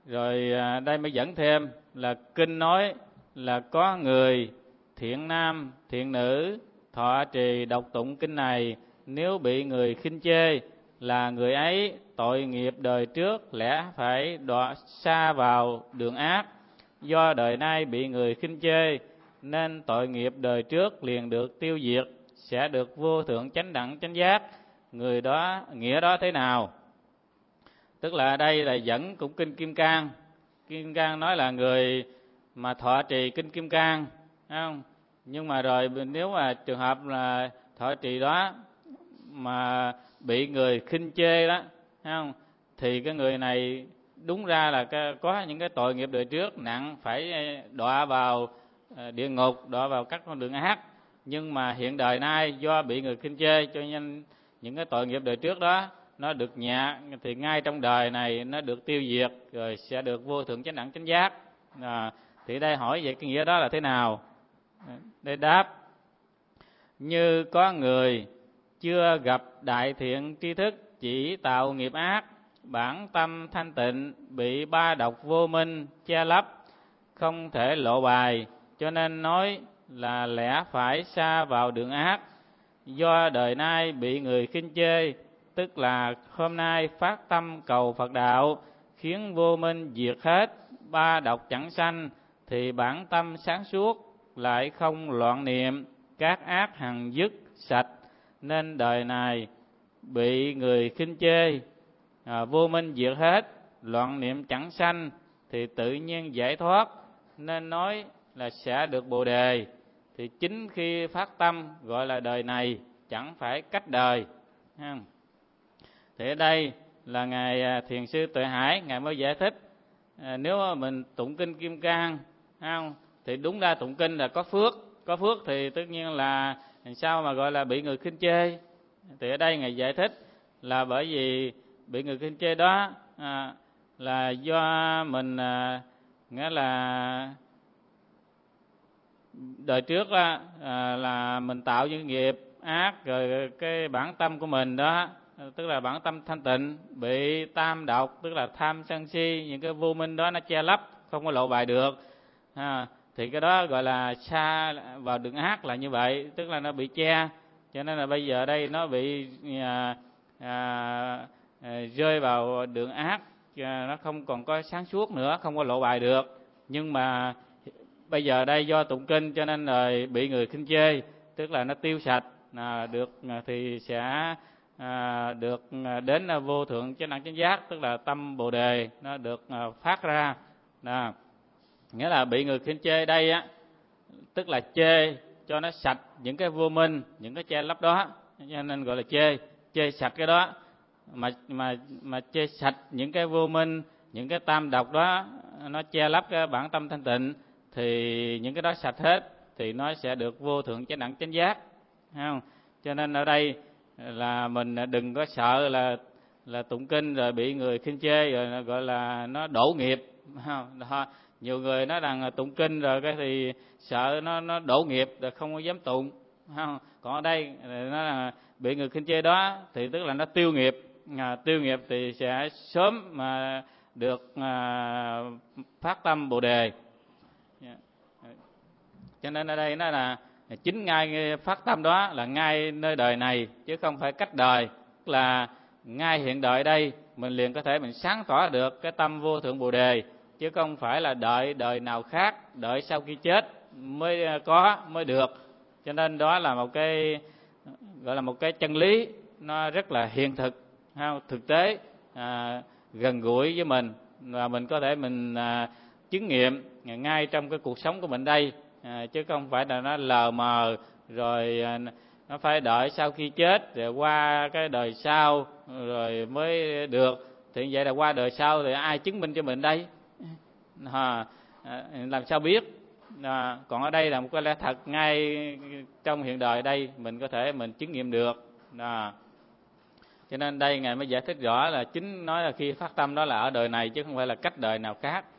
Rồi đây mới dẫn thêm là kinh nói là có người thiện nam thiện nữ thọ trì đọc tụng kinh này, nếu bị người khinh chê là người ấy tội nghiệp đời trước lẽ phải đọa xa vào đường ác. Do đời nay bị người khinh chê nên tội nghiệp đời trước liền được tiêu diệt, sẽ được vô thượng chánh đẳng chánh giác. Người đó, nghĩa đó thế nào? Tức là đây là dẫn cũng kinh Kim Cang. Kim Cang nói là người mà thọ trì kinh Kim Cang, không? Nhưng mà rồi nếu mà trường hợp là thọ trì đó mà bị người khinh chê đó, không? Thì cái người này đúng ra là có những cái tội nghiệp đời trước nặng, phải đọa vào địa ngục, đọa vào các con đường ác. Nhưng mà hiện đời nay do bị người khinh chê cho nên những cái tội nghiệp đời trước đó nó được nhẹ, thì ngay trong đời này nó được tiêu diệt, rồi sẽ được vô thượng chánh đẳng chánh giác. Thì đây hỏi về cái nghĩa đó là thế nào? Đây đáp: như có người chưa gặp đại thiện tri thức, chỉ tạo nghiệp ác, bản tâm thanh tịnh bị ba độc vô minh che lấp, không thể lộ bài, cho nên nói là lẽ phải xa vào đường ác. Do đời nay bị người khinh chê, tức là hôm nay phát tâm cầu Phật đạo, khiến vô minh diệt hết, ba độc chẳng sanh, thì bản tâm sáng suốt lại không loạn niệm, các ác hằng dứt sạch, nên đời này bị người khinh chê, vô minh diệt hết, loạn niệm chẳng sanh, thì tự nhiên giải thoát, nên nói là sẽ được Bồ đề. Thì chính khi phát tâm gọi là đời này, chẳng phải cách đời. Thì ở đây là ngài Thiền sư Tuệ Hải ngài mới giải thích, nếu mà mình tụng kinh Kim Cang, không, thì đúng ra tụng kinh là có phước thì tất nhiên là sao mà gọi là bị người khinh chê. Thì ở đây ngài giải thích là bởi vì bị người khinh chê đó là do mình nghĩa là đời trước là mình tạo những nghiệp ác, rồi cái bản tâm của mình đó, tức là bản tâm thanh tịnh bị tam độc, tức là tham sân si, những cái vô minh đó nó che lấp, không có lộ bài được. Thì cái đó gọi là xa vào đường ác là như vậy, tức là nó bị che. Cho nên là bây giờ đây nó bị rơi vào đường ác, nó không còn có sáng suốt nữa, không có lộ bài được. Nhưng mà bây giờ đây do tụng kinh cho nên rồi bị người khinh chê, tức là nó tiêu sạch, được thì sẽ được đến vô thượng chánh đẳng chánh giác, tức là tâm Bồ đề nó được phát ra. Nghĩa là bị người khinh chê đây á, tức là chê cho nó sạch những cái vô minh, những cái che lấp đó, cho nên gọi là chê sạch cái đó. Mà chê sạch những cái vô minh, những cái tam độc đó, nó che lấp cái bản tâm thanh tịnh, thì những cái đó sạch hết thì nó sẽ được vô thượng chánh đẳng chánh giác, không? Cho nên ở đây là mình đừng có sợ là tụng kinh rồi bị người khinh chê rồi gọi là nó đổ nghiệp, không? Đó, nhiều người nói rằng tụng kinh rồi cái thì sợ nó đổ nghiệp rồi không có dám tụng, không? Còn ở đây nó là bị người khinh chê đó thì tức là nó tiêu nghiệp, tiêu nghiệp thì sẽ sớm mà được phát tâm Bồ đề. Cho nên ở đây nó là chính ngay phát tâm đó là ngay nơi đời này, chứ không phải cách đời. Là ngay hiện đời đây mình liền có thể mình sáng tỏ được cái tâm vô thượng Bồ đề, chứ không phải là đợi đời nào khác, đợi sau khi chết mới được. Cho nên đó là một cái gọi là một cái chân lý nó rất là hiện thực, thực tế, gần gũi với mình, và mình có thể mình chứng nghiệm ngay trong cái cuộc sống của mình đây, chứ không phải là nó lờ mờ rồi nó phải đợi sau khi chết rồi qua cái đời sau rồi mới được. Thì vậy là qua đời sau thì ai chứng minh cho mình đây? Làm sao biết? Còn ở đây là một cái lẽ thật ngay trong hiện đời đây mình có thể mình chứng nghiệm được. Cho nên đây ngài mới giải thích rõ là chính nói là khi phát tâm đó là ở đời này chứ không phải là cách đời nào khác.